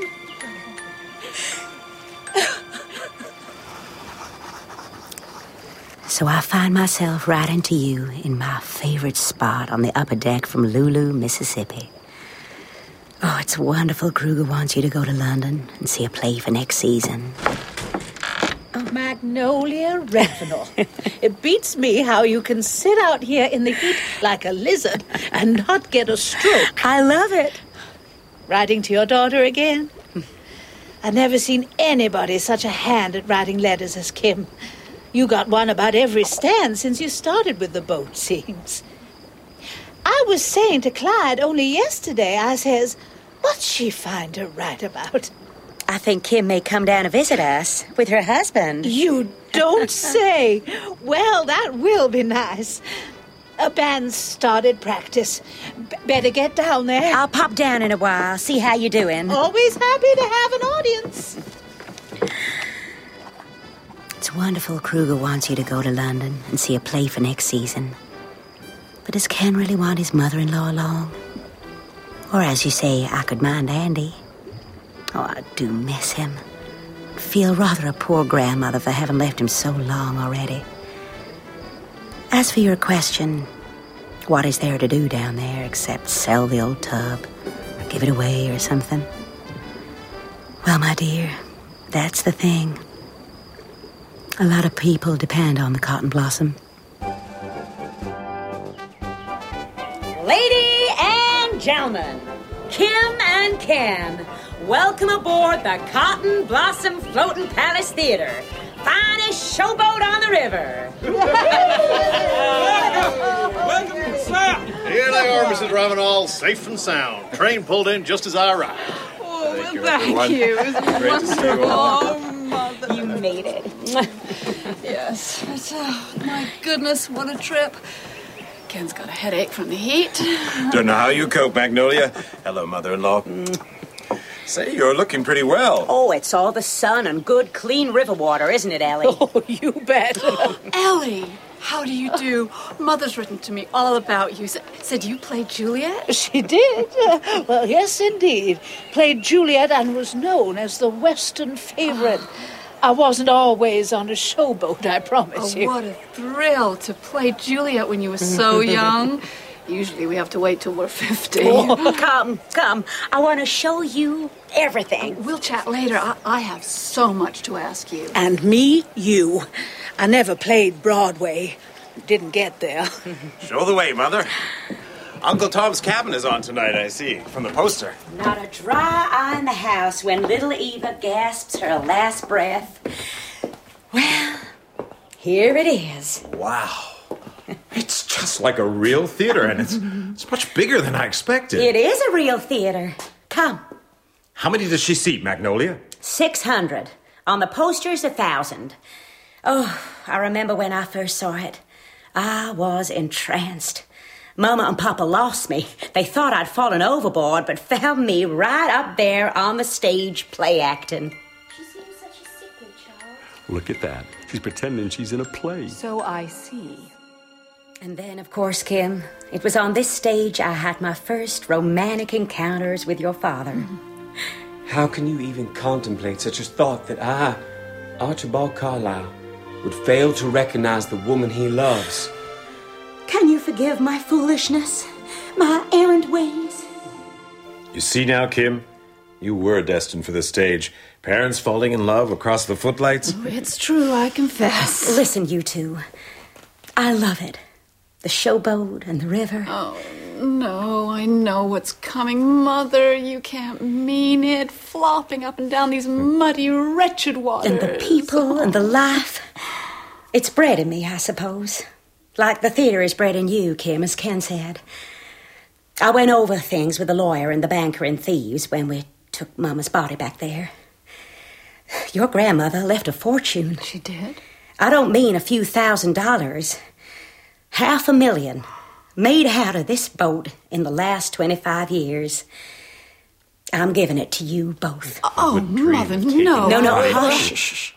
So I find myself writing to you in my favorite spot on the upper deck from Lulu, Mississippi. Oh, it's wonderful Kruger wants you to go to London and see a play for next season. Oh, Magnolia Ravenel. It beats me how you can sit out here in the heat like a lizard and not get a stroke. I love it. Writing to your daughter again? I've never seen anybody such a hand at writing letters as Kim. You got one about every stand since you started with the boat, seems. I was saying to Clyde only yesterday, I says, what's she find to write about? I think Kim may come down to visit us with her husband. You don't say. Well, that will be nice. A band started practice. B- better get down there. I'll pop down in a while, see how you're doing. Always happy to have an audience. It's wonderful Kruger wants you to go to London and see a play for next season. But does Ken really want his mother-in-law along? Or as you say, I could mind Andy. Oh, I do miss him. Feel rather a poor grandmother for having left him so long already. As for your question, what is there to do down there except sell the old tub or give it away or something? Well, my dear, that's the thing. A lot of people depend on the Cotton Blossom. Lady and gentlemen, Kim and Ken, welcome aboard the Cotton Blossom Floating Palace Theater. Finest showboat on the river. Welcome to South. Here they are, Missus Ravenel, safe and sound. Train pulled in just as I arrived. Oh, Thank you, thank everyone. you. It was Great to see you all. Oh, Mother. You made it. Yes. But, oh, my goodness, what a trip. Ken's got a headache from the heat. Don't know how you cope, Magnolia. Hello, mother-in-law. Say, you're looking pretty well. Oh, it's all the sun and good, clean river water, isn't it, Ellie? Oh, you bet. Ellie, how do you do? Mother's written to me all about you. Said, said you played Juliet? She did. Uh, well, yes, indeed. Played Juliet and was known as the Western favorite. I wasn't always on a showboat, I promise Oh, you. what a thrill to play Juliet when you were so young. Usually we have to wait till we're fifty. Oh, come, come. I want to show you everything. We'll chat later. I, I have so much to ask you. And me, you. I never played Broadway. Didn't get there. Show the way, Mother. Uncle Tom's Cabin is on tonight, I see, from the poster. Not a dry eye in the house when little Eva gasps her last breath. Well, here it is. Wow. It's just like a real theater, and it's, it's much bigger than I expected. It is a real theater. Come. How many does she seat, Magnolia? Six hundred. On the posters, a thousand. Oh, I remember when I first saw it. I was entranced. Mama and Papa lost me. They thought I'd fallen overboard, but found me right up there on the stage play acting. She seems such a sickly child. Look at that. She's pretending she's in a play. So I see. And then, of course, Kim, it was on this stage I had my first romantic encounters with your father. Mm-hmm. How can you even contemplate such a thought that I, Archibald Carlyle, would fail to recognize the woman he loves? Can you forgive my foolishness, my errant ways? You see now, Kim? You were destined for the stage. Parents falling in love across the footlights. Oh, it's true, I confess. Listen, you two. I love it. The showboat and the river. Oh, no, I know what's coming. Mother, you can't mean it. Flopping up and down these muddy, wretched waters. And the people and the life. It's bred in me, I suppose. Like the theater is bred in you, Kim, as Ken said. I went over things with the lawyer and the banker in Thieves when we took Mama's body back there. Your grandmother left a fortune. She did? I don't mean a few thousand dollars. Half a million made out of this boat in the last twenty-five years. I'm giving it to you both. Oh, Mother, no. No, no, hush. Shh.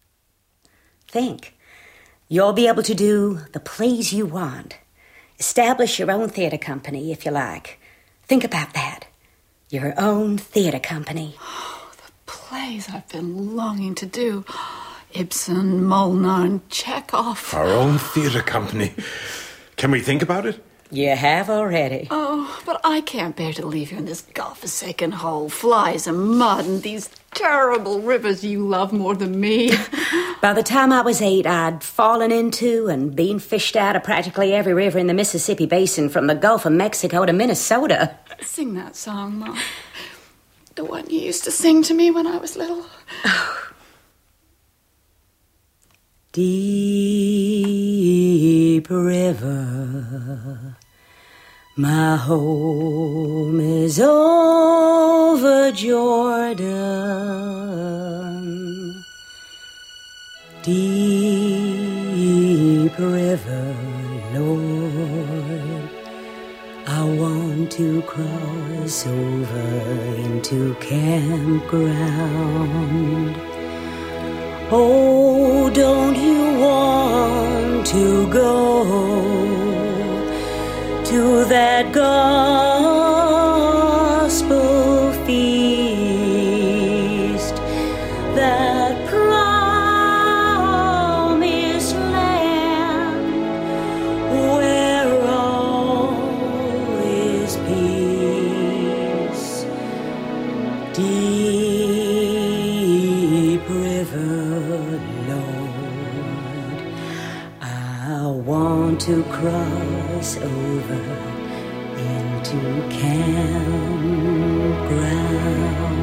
Think. You'll be able to do the plays you want. Establish your own theater company, if you like. Think about that. Your own theater company. Oh, the plays I've been longing to do. Ibsen, Molnar, Chekhov. Our own theater company. Can we think about it? You have already. Oh, but I can't bear to leave you in this godforsaken hole. Flies and mud and these terrible rivers you love more than me. By the time I was eight, I'd fallen into and been fished out of practically every river in the Mississippi Basin from the Gulf of Mexico to Minnesota. Sing that song, Mom. The one you used to sing to me when I was little. Deep river, my home is over Jordan. Deep river, Lord, I want to cross over into campground. Oh, don't you want to go to that God deep river, Lord. I want to cross over into campground.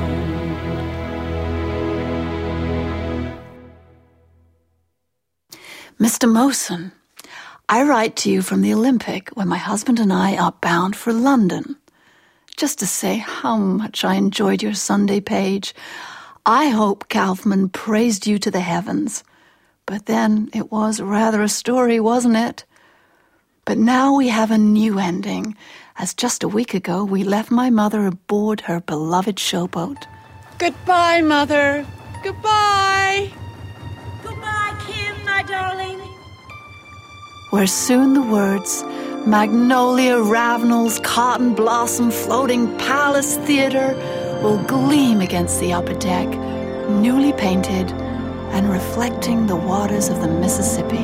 Mister Mosen, I write to you from the Olympic when my husband and I are bound for London. Just to say how much I enjoyed your Sunday page. I hope Kaufman praised you to the heavens. But then it was rather a story, wasn't it? But now we have a new ending, as just a week ago we left my mother aboard her beloved showboat. Goodbye, Mother. Goodbye. Goodbye, Kim, my darling. Where soon the words Magnolia Ravenel's Cotton Blossom Floating Palace Theatre will gleam against the upper deck, newly painted and reflecting the waters of the Mississippi.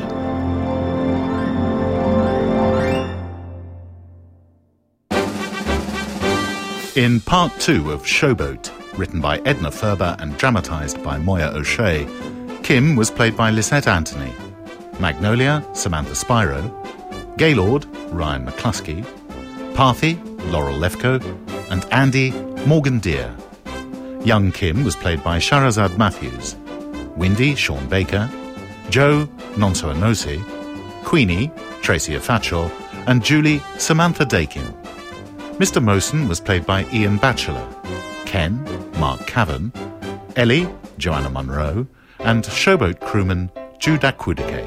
In part two of Showboat, written by Edna Ferber and dramatised by Moya O'Shea, Kim was played by Lisette Anthony, Magnolia, Samantha Spiro, Gaylord, Ryan McCluskey, Parthy, Laurel Lefko, and Andy, Morgan Deere. Young Kim was played by Shahrazad Matthews, Windy, Sean Baker, Joe, Nonso Anosi, Queenie, Tracy Afatchel, and Julie, Samantha Dakin. Mister Mosen was played by Ian Batchelor, Ken, Mark Cavan, Ellie, Joanna Monroe, and showboat crewman Jude Akwudike.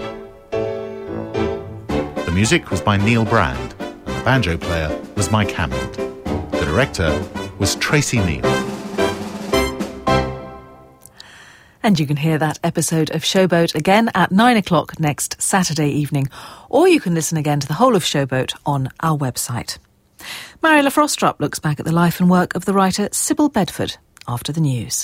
The music was by Neil Brand, and the banjo player was Mike Hammond. The director was Tracy Neal. And you can hear that episode of Showboat again at nine o'clock next Saturday evening, or you can listen again to the whole of Showboat on our website. Mariella Frostrup looks back at the life and work of the writer Sybil Bedford after the news.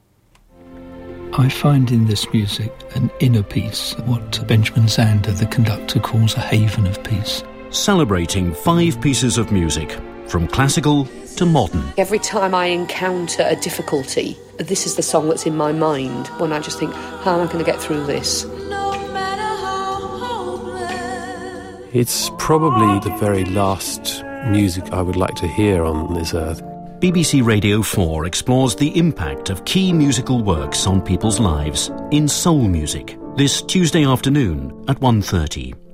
I find in this music an inner peace, what Benjamin Zander, the conductor, calls a haven of peace. Celebrating five pieces of music, from classical to modern. Every time I encounter a difficulty, this is the song that's in my mind when I just think, how am I going to get through this? It's probably the very last music I would like to hear on this earth. B B C Radio four explores the impact of key musical works on people's lives in soul music, this Tuesday afternoon at one thirty.